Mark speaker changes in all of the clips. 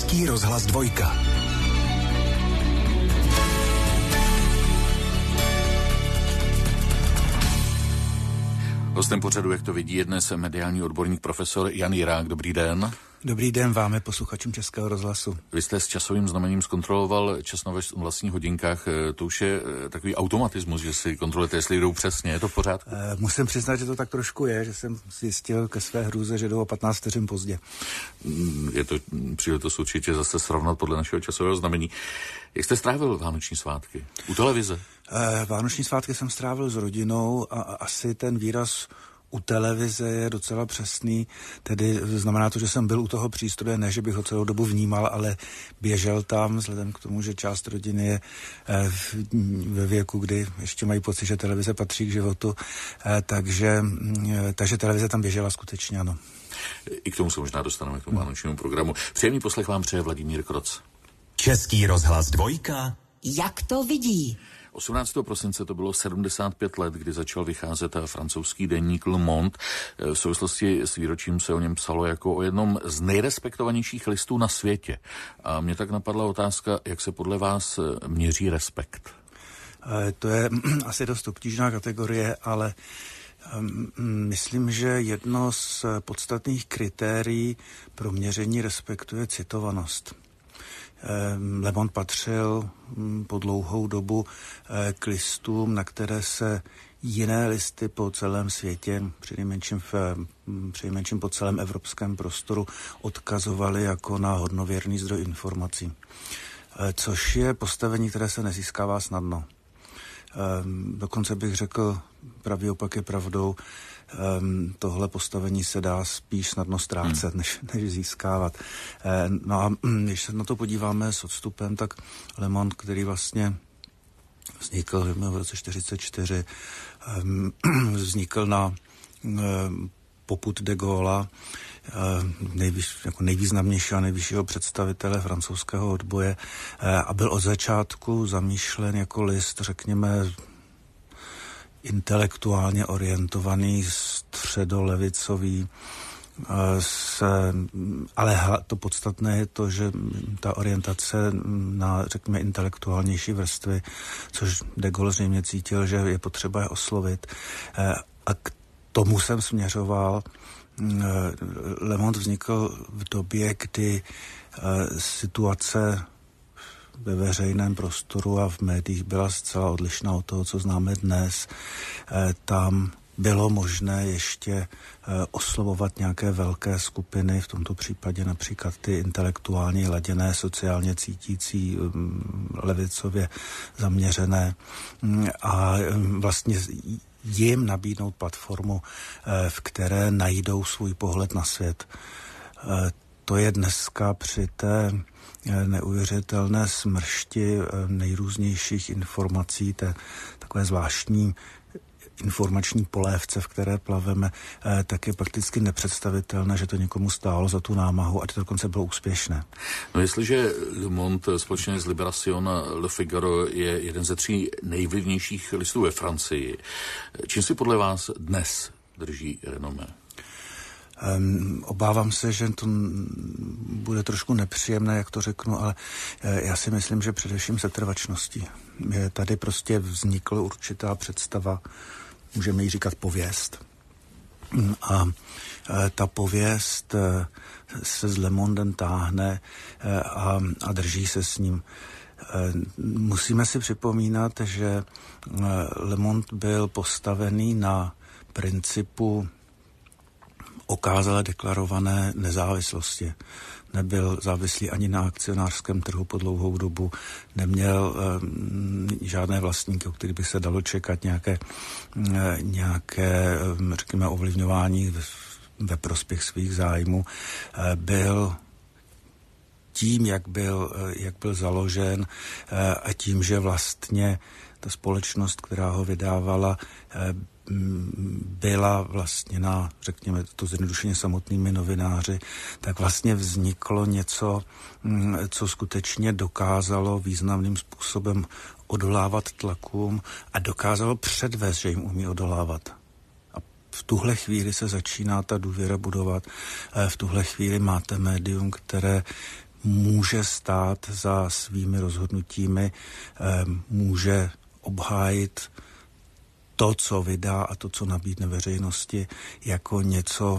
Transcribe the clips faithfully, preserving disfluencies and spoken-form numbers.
Speaker 1: Český rozhlas dvojka.
Speaker 2: Hostem pořadu, jak to vidí, je dnes mediální odborník profesor Jan Jirák. Dobrý den.
Speaker 3: Dobrý den vám, posluchačům Českého rozhlasu.
Speaker 2: Vy jste s časovým znamením zkontroloval čas na vlastních hodinkách. To už je takový automatismus, že si kontrolujete, jestli jdou přesně. Je to v pořádku?
Speaker 3: E, musím přiznat, že to tak trošku je, že jsem zjistil ke své hrůze, že jdou o patnáct vteřin pozdě.
Speaker 2: Je to příležitost určitě zase srovnat podle našeho časového znamení. Jak jste strávil vánoční svátky? U televize?
Speaker 3: E, vánoční svátky jsem strávil s rodinou a asi ten výraz u televize je docela přesný, tedy znamená to, že jsem byl u toho přístroje, ne, že bych ho celou dobu vnímal, ale běžel tam, vzhledem k tomu, že část rodiny je ve věku, kdy ještě mají pocit, že televize patří k životu, takže, takže televize tam běžela skutečně, ano.
Speaker 2: I k tomu se možná dostaneme, k tomu vánočnímu programu. Příjemný poslech vám přeje Vladimír Kroc.
Speaker 1: Český rozhlas dvojka.
Speaker 4: Jak to vidí?
Speaker 2: osmnáctého prosince to bylo sedmdesát pět let, kdy začal vycházet francouzský deník Le Monde. V souvislosti s výročím se o něm psalo jako o jednom z nejrespektovanějších listů na světě. A mě tak napadla otázka, jak se podle vás měří respekt?
Speaker 3: To je asi dost obtížná kategorie, ale myslím, že jedno z podstatných kritérií pro měření respektu je citovanost. Le Monde patřil po dlouhou dobu k listům, na které se jiné listy po celém světě, přinejmenším, v, přinejmenším po celém evropském prostoru, odkazovaly jako na hodnověrný zdroj informací. Což je postavení, které se nezískává snadno. Dokonce bych řekl, pravý opak je pravdou. Um, tohle postavení se dá spíš snadno ztrácet, hmm. než, než získávat. E, no a když se na to podíváme s odstupem, tak Le Monde, který vlastně vznikl v roce čtyřicet čtyři, um, vznikl na um, popud de Gaulla, um, nejvíc, jako nejvýznamnějšího a nejvyššího představitele francouzského odboje, uh, a byl od začátku zamýšlen jako list, řekněme, intelektuálně orientovaný, středolevicový, se, ale to podstatné je to, že ta orientace na, řekněme, intelektuálnější vrstvy, což de Gaulle zřejmě cítil, že je potřeba je oslovit. A k tomu jsem směřoval. Le Monde vznikl v době, kdy situace ve veřejném prostoru a v médiích byla zcela odlišná od toho, co známe dnes. E, tam bylo možné ještě e, oslovovat nějaké velké skupiny, v tomto případě například ty intelektuálně laděné, sociálně cítící, um, levicově zaměřené um, a um, vlastně jim nabídnout platformu, e, v které najdou svůj pohled na svět. E, to je dneska při té neuvěřitelné smršti nejrůznějších informací, té takové zvláštní informační polévce, v které plaveme, tak je prakticky nepředstavitelné, že to někomu stálo za tu námahu a to dokonce bylo úspěšné.
Speaker 2: No jestliže Le Monde společně s Libération a Le Figaro je jeden ze tří nejvlivnějších listů ve Francii, čím si podle vás dnes drží renomé?
Speaker 3: Um, obávám se, že to bude trošku nepříjemné, jak to řeknu, ale já si myslím, že především setrvačností. Tady prostě vznikla určitá představa, můžeme jí říkat pověst. A ta pověst se s Le Mondem táhne a, a drží se s ním. Musíme si připomínat, že Le Monde byl postavený na principu okázale deklarované nezávislosti. Nebyl závislý ani na akcionářském trhu po dlouhou dobu, neměl um, žádné vlastníky, o kterých by se dalo čekat nějaké, uh, nějaké um, řekněme, ovlivňování ve, ve prospěch svých zájmů. Uh, byl tím, jak byl, uh, jak byl založen uh, a tím, že vlastně ta společnost, která ho vydávala, uh, byla vlastně na, řekněme to zjednodušeně, samotnými novináři, tak vlastně vzniklo něco, co skutečně dokázalo významným způsobem odolávat tlakům a dokázalo předvést, že jim umí odolávat. A v tuhle chvíli se začíná ta důvěra budovat. V tuhle chvíli máte médium, které může stát za svými rozhodnutími, může obhájit to, co vydá a to, co nabídne veřejnosti, jako něco,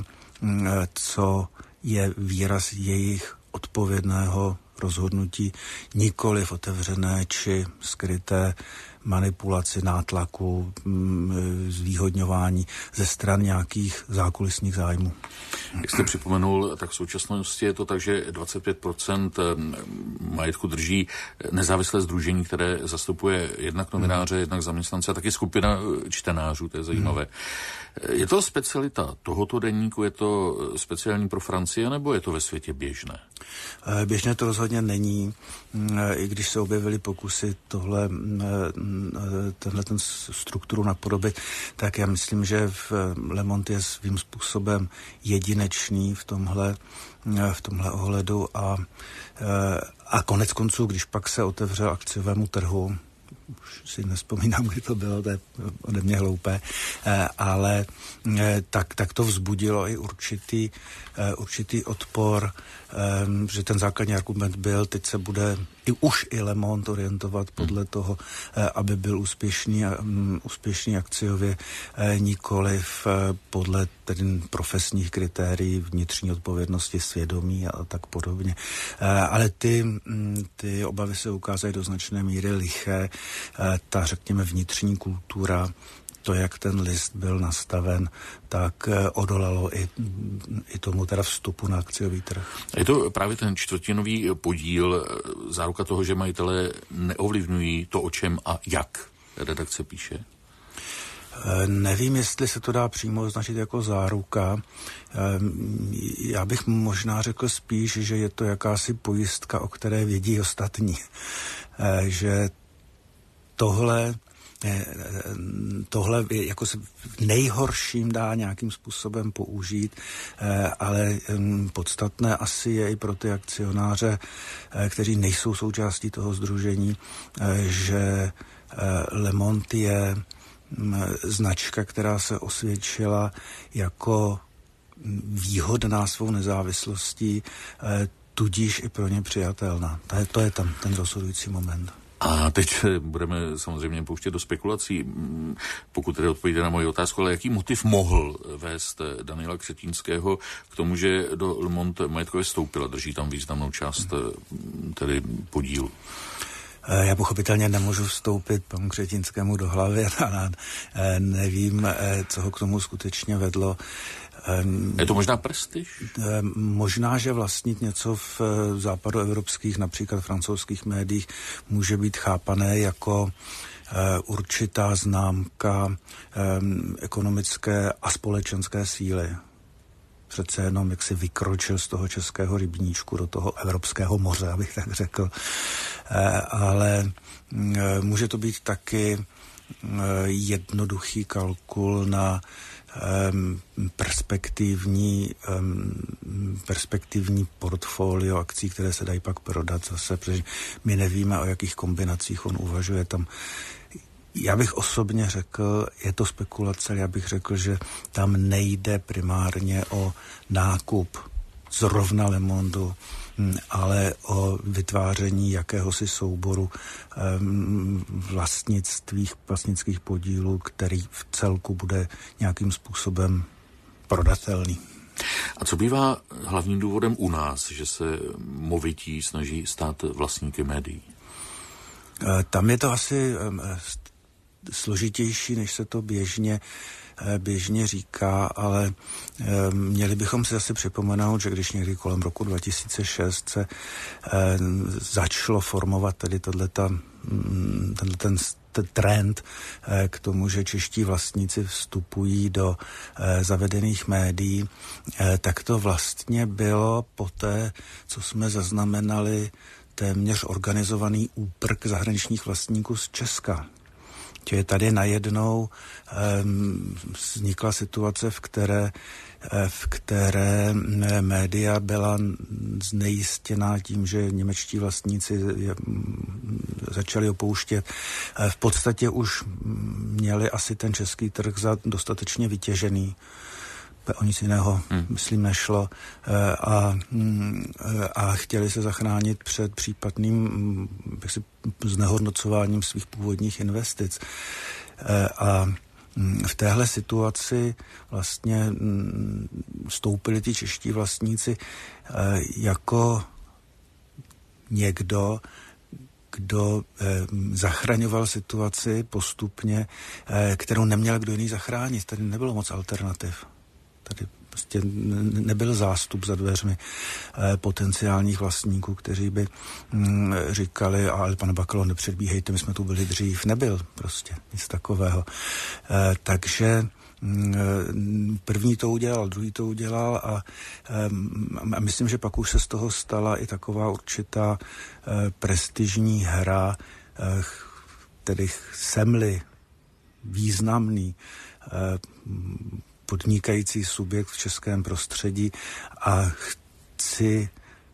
Speaker 3: co je výraz jejich odpovědného rozhodnutí, nikoliv otevřené či skryté manipulaci, nátlaku, zvýhodňování ze stran nějakých zákulisních zájmů.
Speaker 2: Jak jste připomenul, tak v současnosti je to tak, že dvacet pět procent majetku drží nezávislé sdružení, které zastupuje jednak novináře, hmm. jednak zaměstnance a taky skupina čtenářů, to je zajímavé. Hmm. Je to specialita tohoto deníku, je to speciální pro Francii, nebo je to ve světě běžné?
Speaker 3: Běžné to rozhodně není, i když se objevily pokusy tohle, tenhle ten strukturu napodobit, tak já myslím, že v Le Monde je svým způsobem jedinečný v tomhle, v tomhle ohledu a, a konec konců, když pak se otevřel akciovému trhu, už si nespomínám, kdy to bylo, to je ode mě hloupé, ale tak, tak to vzbudilo i určitý, určitý odpor, že ten základní argument byl, teď se bude i už i Le Monde orientovat podle toho, aby byl úspěšný, úspěšný akciově, nikoliv podle tedy profesních kritérií, vnitřní odpovědnosti, svědomí a tak podobně. Ale ty, ty obavy se ukázaly do značné míry liché. Ta, řekněme, vnitřní kultura, to, jak ten list byl nastaven, tak odolalo i, i tomu teda vstupu na akciový trh.
Speaker 2: Je to právě ten čtvrtinový podíl, záruka toho, že majitelé neovlivňují to, o čem a jak redakce píše?
Speaker 3: Nevím, jestli se to dá přímo označit jako záruka. Já bych možná řekl spíš, že je to jakási pojistka, o které vědí ostatní. Že tohle tohle jako se v nejhorším dá nějakým způsobem použít, ale podstatné asi je i pro ty akcionáře, kteří nejsou součástí toho sdružení, že Le Monde je značka, která se osvědčila jako výhodná svou nezávislostí, tudíž i pro ně přijatelná. To je tam ten rozhodující moment.
Speaker 2: A teď budeme samozřejmě pouštět do spekulací, pokud tedy odpovíte na moji otázku, ale jaký motiv mohl vést Daniela Křetínského k tomu, že do Le Monde majetkově vstoupila, drží tam významnou část tedy podílu?
Speaker 3: Já pochopitelně nemůžu vstoupit panu Křetínskému do hlavy, ale nevím, co ho k tomu skutečně vedlo.
Speaker 2: Je to možná prestiž?
Speaker 3: Možná, že vlastnit něco v západoevropských, například francouzských médiích, může být chápané jako určitá známka ekonomické a společenské síly. Přece jenom, jak si vykročil z toho českého rybníčku do toho evropského moře, abych tak řekl. Ale může to být taky jednoduchý kalkul na perspektivní, perspektivní portfolio akcí, které se dají pak prodat zase, protože my nevíme, o jakých kombinacích on uvažuje tam. Já bych osobně řekl, je to spekulace, ale já bych řekl, že tam nejde primárně o nákup zrovna Le Mondu, ale o vytváření jakéhosi souboru um, vlastnictvích, vlastnických podílů, který v celku bude nějakým způsobem prodatelný.
Speaker 2: A co bývá hlavním důvodem u nás, že se movití snaží stát vlastníky médií?
Speaker 3: Tam je to asi um, složitější, než se to běžně běžně říká, ale e, měli bychom si asi připomenout, že když někdy kolem roku dva tisíce šest se e, začalo formovat tedy tohleta, tenhle ten trend e, k tomu, že čeští vlastníci vstupují do e, zavedených médií, e, tak to vlastně bylo poté, co jsme zaznamenali téměř organizovaný úprk zahraničních vlastníků z Česka. Že tady najednou um, vznikla situace, v které, v které média byla znejistěná tím, že němečtí vlastníci je, začali opouštět. V podstatě už měli asi ten český trh za dostatečně vytěžený. o nic jiného, hmm. myslím, nešlo a, a chtěli se zachránit před případným jaksi, znehodnocováním svých původních investic. A v téhle situaci vlastně vstoupili ti čeští vlastníci jako někdo, kdo eh, zachraňoval situaci postupně, eh, kterou neměl kdo jiný zachránit. Tady nebylo moc alternativ. Tady prostě nebyl zástup za dveřmi eh, potenciálních vlastníků, kteří by hm, říkali, ale pane Bakalo, nepředbíhejte, my jsme tu byli dřív. Nebyl prostě nic takového. Eh, takže první to udělal, druhý to udělal a, a myslím, že pak už se z toho stala i taková určitá prestižní hra, tedy jsem-li významný podnikající subjekt v českém prostředí a chci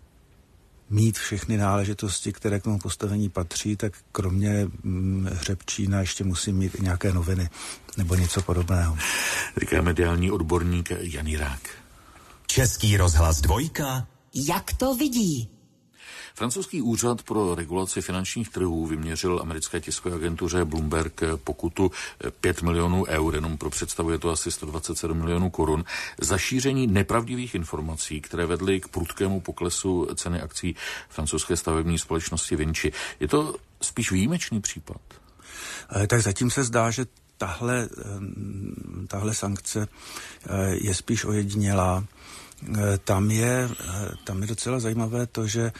Speaker 3: mít všechny náležitosti, které k tomu postavení patří, tak kromě hm, Hřebčína ještě musím mít i nějaké noviny nebo něco podobného.
Speaker 2: Říká mediální odborník Jan Jirák.
Speaker 1: Český rozhlas dvojka.
Speaker 4: Jak to vidí?
Speaker 2: Francouzský úřad pro regulaci finančních trhů vyměřil americké tiskové agentuře Bloomberg pokutu pět milionů eur, jenom pro představu je to asi sto dvacet sedm milionů korun, za šíření nepravdivých informací, které vedly k prudkému poklesu ceny akcí francouzské stavební společnosti Vinci. Je to spíš výjimečný případ?
Speaker 3: Tak zatím se zdá, že tahle, tahle sankce je spíš ojedinělá. Tam je, tam je docela zajímavé to, že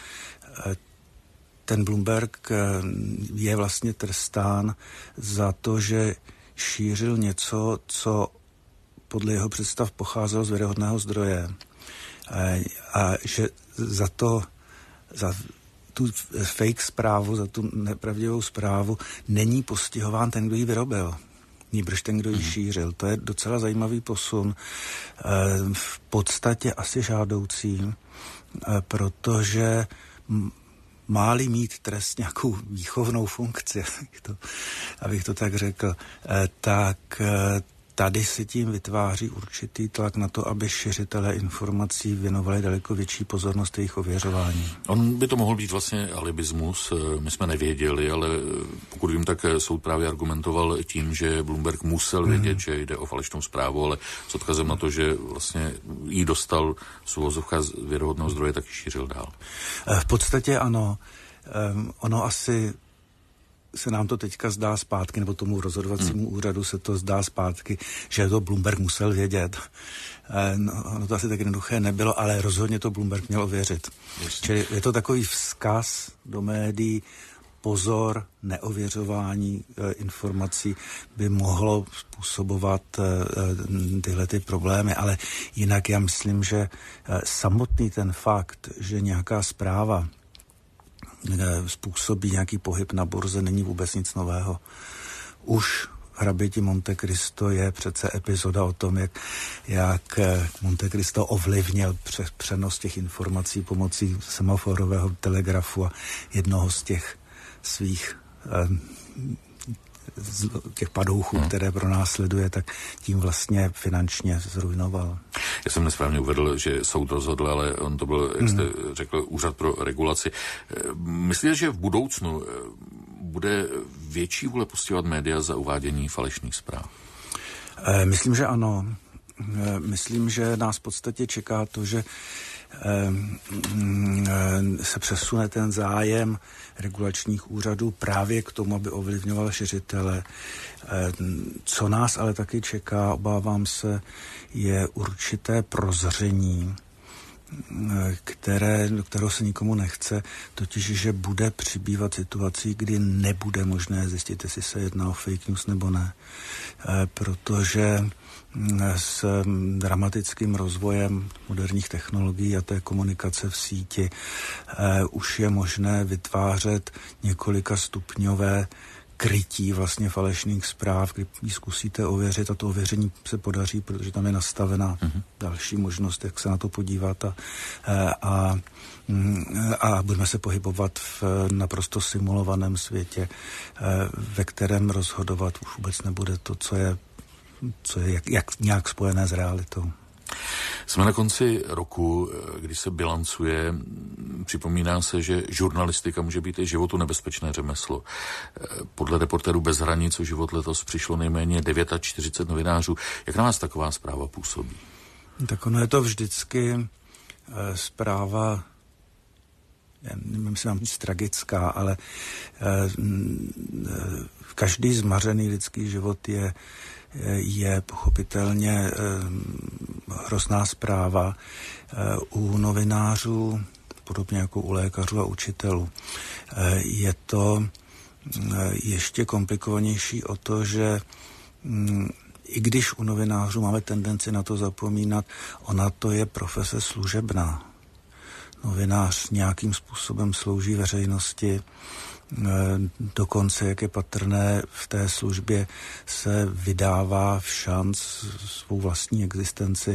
Speaker 3: ten Bloomberg je vlastně trestán za to, že šířil něco, co podle jeho představ pocházelo z věrohodného zdroje. A že za to, za tu fake zprávu, za tu nepravdivou zprávu není postihován ten, kdo ji vyrobil. Nýbrž ten, kdo ji šířil. To je docela zajímavý posun. V podstatě asi žádoucí, protože má-li mít trest nějakou výchovnou funkci, abych to, abych to tak řekl, tak tady se tím vytváří určitý tlak na to, aby šiřitelé informací věnovali daleko větší pozornost jejich ověřování.
Speaker 2: On by to mohl být vlastně alibismus, my jsme nevěděli, ale pokud vím, tak soud právě argumentoval tím, že Bloomberg musel vědět, mm. že jde o falešnou zprávu, ale s odkazem na to, že vlastně jí dostal z uvozovka z věrohodného zdroje, tak ji šířil dál.
Speaker 3: V podstatě ano. Um, ono asi se nám to teďka zdá zpátky, nebo tomu rozhodovacímu hmm. úřadu se to zdá zpátky, že to Bloomberg musel vědět. No, ono to asi tak jednoduché nebylo, ale rozhodně to Bloomberg měl ověřit. Jasně. Čili je to takový vzkaz do médií, pozor, neověřování e, informací by mohlo způsobovat e, tyhle ty problémy, ale jinak já myslím, že e, samotný ten fakt, že nějaká zpráva způsobí nějaký pohyb na burze, není vůbec nic nového. Už Hraběti Monte Cristo je přece epizoda o tom, jak, jak Monte Cristo ovlivnil přenos těch informací pomocí semaforového telegrafu a jednoho z těch svých těch padouchů, hmm. které pro nás sleduje, tak tím vlastně finančně zrujnoval.
Speaker 2: Já jsem nesprávně uvedl, že soud rozhodl, ale on to byl, jak jste hmm. řekl, úřad pro regulaci. Myslíte, že v budoucnu bude větší vůle postihovat média za uvádění falešných zpráv?
Speaker 3: Myslím, že ano. Myslím, že nás v podstatě čeká to, že se přesune ten zájem regulačních úřadů právě k tomu, aby ovlivňoval šiřitele. Co nás ale taky čeká, obávám se, je určité prozření, které, do kterého se nikomu nechce, totiž, že bude přibývat situací, kdy nebude možné zjistit, jestli se jedná o fake news nebo ne. Protože s dramatickým rozvojem moderních technologií a té komunikace v síti eh, už je možné vytvářet několika stupňové krytí vlastně falešných zpráv, kdy ji zkusíte ověřit a to ověření se podaří, protože tam je nastavená mm-hmm. další možnost, jak se na to podívat a, a, a budeme se pohybovat v naprosto simulovaném světě, ve kterém rozhodovat už vůbec nebude to, co je co je jak, jak nějak spojené s realitou.
Speaker 2: Jsme na konci roku, kdy se bilancuje. Připomíná se, že žurnalistika může být i životu nebezpečné řemeslo. Podle Reportérů bez hranic o život letos přišlo nejméně čtyřicet devět novinářů. Jak na vás taková zpráva působí?
Speaker 3: Tak ono je to vždycky e, zpráva, já nevím, jestli mám říct tragická, ale e, e, každý zmařený lidský život je je pochopitelně e, hrozná zpráva. E, u novinářů, podobně jako u lékařů a učitelů, e, je to e, ještě komplikovanější o to, že m, i když u novinářů máme tendenci na to zapomínat, ona to je profese služebná. Novinář nějakým způsobem slouží veřejnosti, dokonce, jak je patrné, v té službě se vydává v šanc svou vlastní existenci,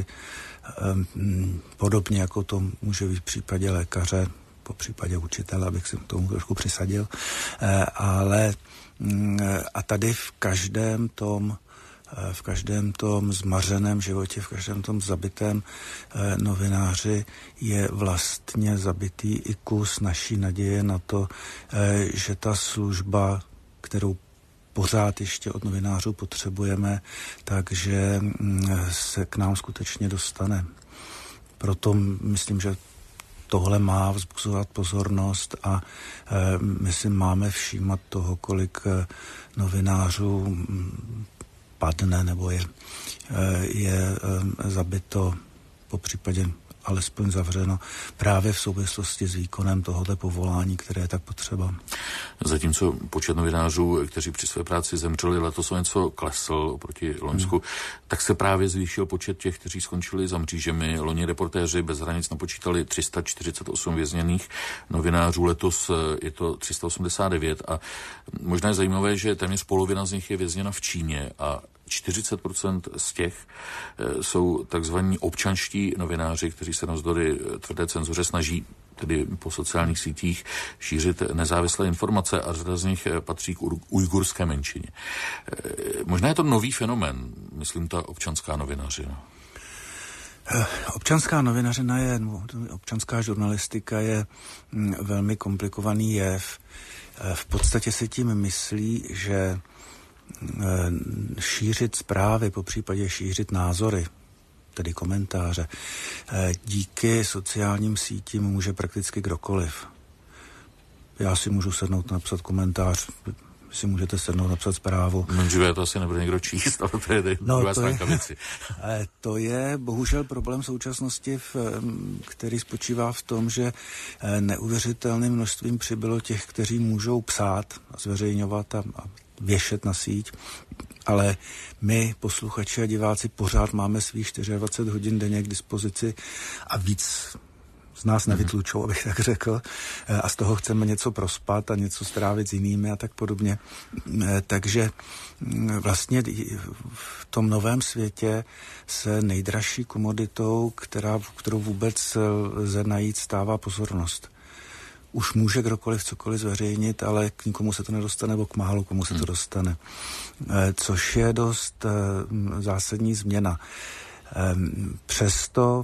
Speaker 3: podobně jako to může být v případě lékaře, po případě učitele, abych si tomu trošku přisadil. Ale a tady v každém tom v každém tom zmařeném životě, v každém tom zabitém eh, novináři je vlastně zabitý i kus naší naděje na to, eh, že ta služba, kterou pořád ještě od novinářů potřebujeme, takže mm, se k nám skutečně dostane. Proto myslím, že tohle má vzbuzovat pozornost a eh, myslím, máme všímat toho, kolik eh, novinářů mm, padne nebo je, je zabito, po případě alespoň zavřeno právě v souvislosti s výkonem tohoto povolání, které je tak potřeba.
Speaker 2: Zatímco počet novinářů, kteří při své práci zemřeli, letos o něco klesl oproti loňsku, hmm. tak se právě zvýšil počet těch, kteří skončili za mřížemi. Loni Reportéři bez hranic napočítali tři sta čtyřicet osm vězněných novinářů, letos je to tři sta osmdesát devět a možná je zajímavé, že téměř polovina z nich je vězněna v Číně a čtyřicet procent z těch e, jsou takzvaní občanští novináři, kteří se navzdory tvrdé cenzuře snaží tedy po sociálních sítích šířit nezávislé informace a řada z nich patří k ujgurské menšině. E, možná je to nový fenomén, myslím, ta občanská novinařina.
Speaker 3: Občanská novinařina je, občanská žurnalistika je velmi komplikovaný jev. V podstatě se tím myslí, že šířit zprávy, po případě šířit názory, tedy komentáře, díky sociálním sítím může prakticky kdokoliv. Já si můžu sednout napsat komentář, si můžete sednout napsat zprávu.
Speaker 2: Menživé to asi nebude někdo číst, ale to je
Speaker 3: no,
Speaker 2: druhá
Speaker 3: stránka
Speaker 2: věci.
Speaker 3: To je bohužel problém současnosti, v, který spočívá v tom, že neuvěřitelným množstvím přibylo těch, kteří můžou psát a zveřejňovat a, a věšet na síť, ale my, posluchači a diváci, pořád máme svých dvacet čtyři hodin denně k dispozici a víc z nás nevytlučou, abych tak řekl, a z toho chceme něco prospat a něco strávit s jinými a tak podobně. Takže vlastně v tom novém světě se nejdražší komoditou, která, kterou vůbec lze najít, stává pozornost. Už může kdokoliv cokoliv zveřejnit, ale k nikomu se to nedostane, nebo k málo komu se to dostane. Což je dost zásadní změna. Přesto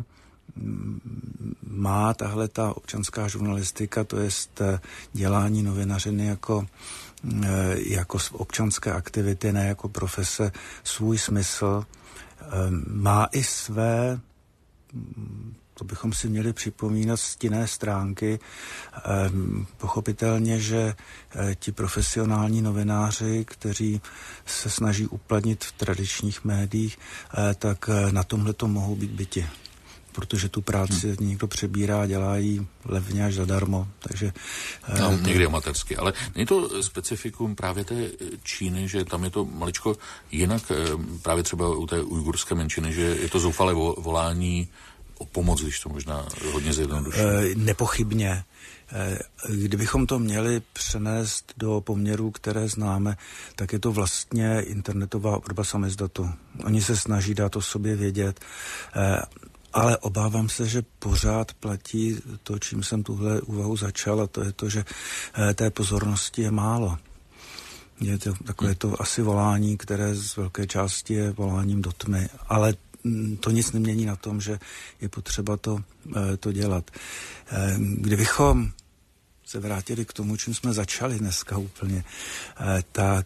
Speaker 3: má tahle ta občanská žurnalistika, to jest dělání novinařiny jako, jako občanské aktivity, ne jako profese, svůj smysl. Má i své, to bychom si měli připomínat, stinné stránky. Pochopitelně, že ti profesionální novináři, kteří se snaží uplatnit v tradičních médiích, tak na tomhle to mohou být byti. Protože tu práci hmm. někdo přebírá a dělá ji levně až zadarmo. Takže,
Speaker 2: no, to... někdy amatérsky, ale není to specifikum právě té Číny, že tam je to maličko jinak, právě třeba u té ujgurské menšiny, že je to zoufalé volání o pomoc, když to možná hodně zjednoduší.
Speaker 3: E, nepochybně. E, kdybychom to měli přenést do poměrů, které známe, tak je to vlastně internetová obdoba samizdatu. Oni se snaží dát o sobě vědět, e, ale obávám se, že pořád platí to, čím jsem tuhle úvahu začal, a to je to, že té pozornosti je málo. Je to takové to asi volání, které z velké části je voláním do tmy, ale to nic nemění na tom, že je potřeba to, to dělat. Kdybychom se vrátili k tomu, čím jsme začali dneska úplně, tak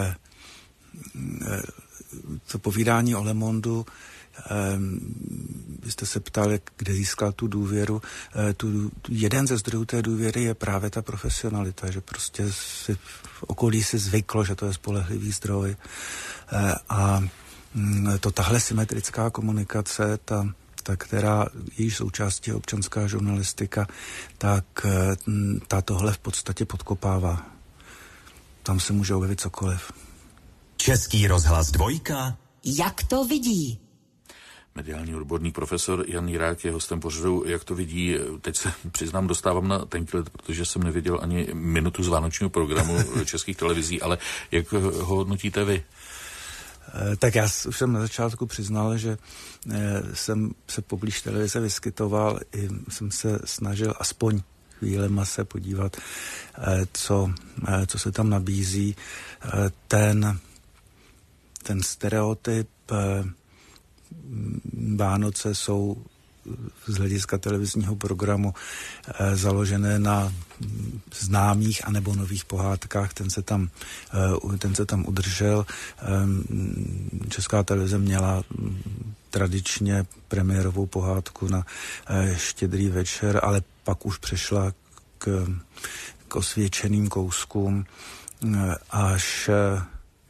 Speaker 3: to povídání o Le Mondu, vy jste se ptali, kde získal tu důvěru. Tu, jeden ze zdrojů té důvěry je právě ta profesionalita, že prostě si v okolí si zvyklo, že to je spolehlivý zdroj. A to tahle symetrická komunikace, ta, ta která její součástí je občanská žurnalistika, tak ta tohle v podstatě podkopává. Tam se může objevit cokoliv.
Speaker 1: Český rozhlas dvojka.
Speaker 4: Jak to vidí?
Speaker 2: Mediální odborník profesor Jan Jirák je hostem pořadu. Jak to vidí? Teď se přiznám, dostávám na tenký let, protože jsem neviděl ani minutu z vánočního programu českých televizí, ale jak ho hodnotíte vy?
Speaker 3: Tak já už jsem na začátku přiznal, že jsem se poblíž televize vyskytoval, i jsem se snažil aspoň chvílema se podívat, co, co se tam nabízí. Ten, ten stereotyp Vánoce jsou z hlediska televizního programu e, založené na známých anebo nových pohádkách. Ten se tam, e, ten se tam udržel. E, Česká televize měla tradičně premiérovou pohádku na e, Štědrý večer, ale pak už přešla k, k osvědčeným kouskům e, až, e,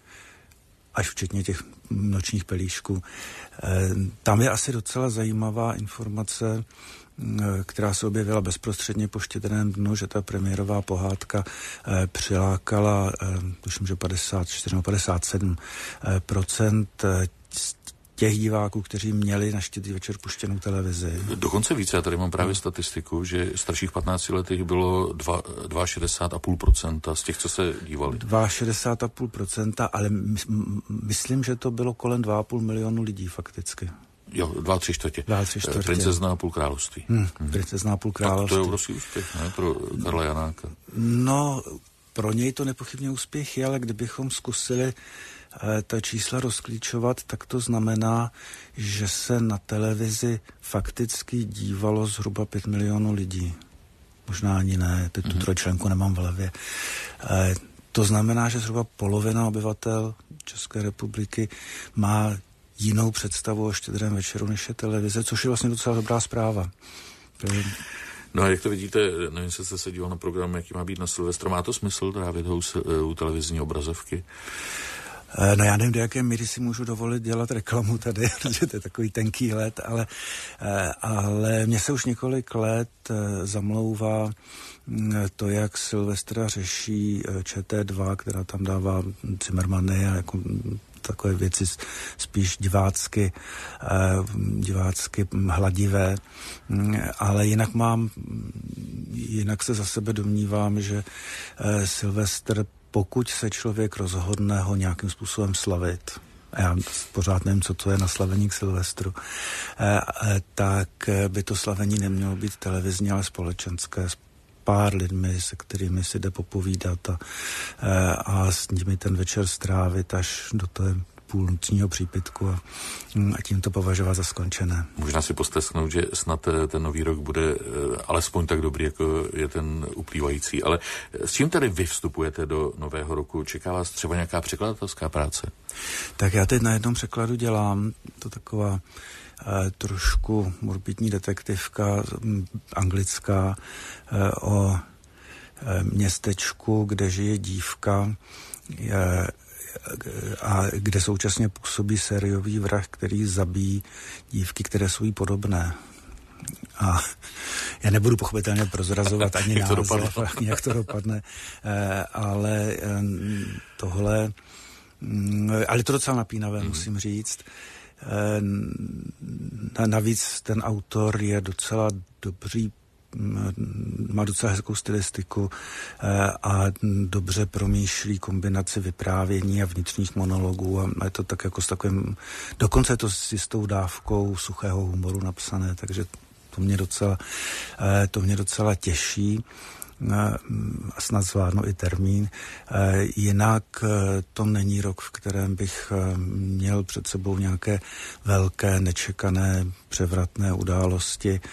Speaker 3: až včetně těch nočních pelíšků. Tam je asi docela zajímavá informace, která se objevila bezprostředně po Štědrém dnu, že ta premiérová pohádka přilákala, tuším, že padesát čtyři nebo padesát sedm procent těch diváků, kteří měli na Štědrý večer puštěnou televizi.
Speaker 2: Dokonce více, já tady mám právě statistiku, že starších patnácti letech bylo šedesát dva celá pět procenta z těch, co se dívali.
Speaker 3: šedesát dva celá pět procenta, ale my, myslím, že to bylo kolem dva a půl milionu lidí fakticky.
Speaker 2: Jo, dva, tři čtvrtě.
Speaker 3: Dva, tři čtvrtě.
Speaker 2: Princezna a půl království.
Speaker 3: Hmm, hmm. Princezna a půl království.
Speaker 2: Tak to je obrovský úspěch, ne, pro Karla Janáka.
Speaker 3: No, pro něj to nepochybně úspěch je, ale kdybychom zkusili ta čísla rozklíčovat, tak to znamená, že se na televizi fakticky dívalo zhruba pět milionů lidí. Možná ani ne, teď tu trojčlenku nemám v hlavě. E, to znamená, že zhruba polovina obyvatel České republiky má jinou představu o Štědrém večeru než je televize, což je vlastně docela dobrá zpráva.
Speaker 2: No a jak to vidíte, nevím, jestli jste se díval na program, jaký má být na Silvestra, má to smysl trávit ho u televizní obrazovky?
Speaker 3: No já nevím, do jaké míry si můžu dovolit dělat reklamu tady, protože to je takový tenký let, ale, ale mně se už několik let zamlouvá to, jak Silvestra řeší Č T dva, která tam dává Cimrmany a jako takové věci spíš divácky, divácky hladivé, ale jinak mám, jinak se za sebe domnívám, že Silvestr, pokud se člověk rozhodne ho nějakým způsobem slavit, a já pořád nevím, co to je na slavení k Silvestru, tak by to slavení nemělo být televizní, ale společenské, s pár lidmi, se kterými si jde popovídat a, a s nimi ten večer strávit až do té půlnočního přípitku a, a tím to považovat za skončené.
Speaker 2: Možná si postesknout, že snad ten nový rok bude alespoň tak dobrý, jako je ten uplývající. Ale s čím tedy vy vstupujete do nového roku? Čeká vás třeba nějaká překladatelská práce?
Speaker 3: Tak já teď na jednom překladu dělám, to taková eh, trošku morbidní detektivka, anglická, eh, o eh, městečku, kde žije dívka, eh, a kde současně působí sériový vrah, který zabíjí dívky, které jsou jí podobné. A já nebudu pochopitelně prozrazovat ani název, ani jak to dopadne, ale tohle, ale to docela napínavé, mm. musím říct. Navíc ten autor je docela dobrý, má docela hezkou stylistiku a dobře promýšlí kombinaci vyprávění a vnitřních monologů a je to tak jako s takovým, dokonce je to s jistou dávkou suchého humoru napsané, takže to mě docela, to mě docela těší. a snad zvládnu i termín. Jinak to není rok, v kterém bych měl před sebou nějaké velké, nečekané, převratné události.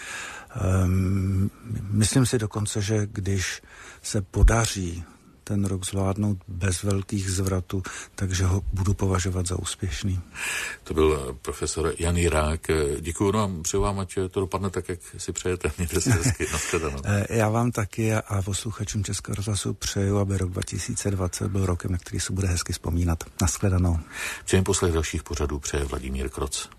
Speaker 3: Myslím si dokonce, že když se podaří ten rok zvládnout bez velkých zvratů, takže ho budu považovat za úspěšný.
Speaker 2: To byl profesor Jan Jirák. Děkuji vám, přeju vám, ať to dopadne tak, jak si přejete. Mějte se hezky. Nashledanou.
Speaker 3: Já vám taky a posluchačům Českého rozhlasu přeju, aby rok dva tisíce dvacet byl rokem, na který se bude hezky vzpomínat. Nashledanou.
Speaker 2: Přeji poslech dalších pořadů přeje Vladimír Kroc.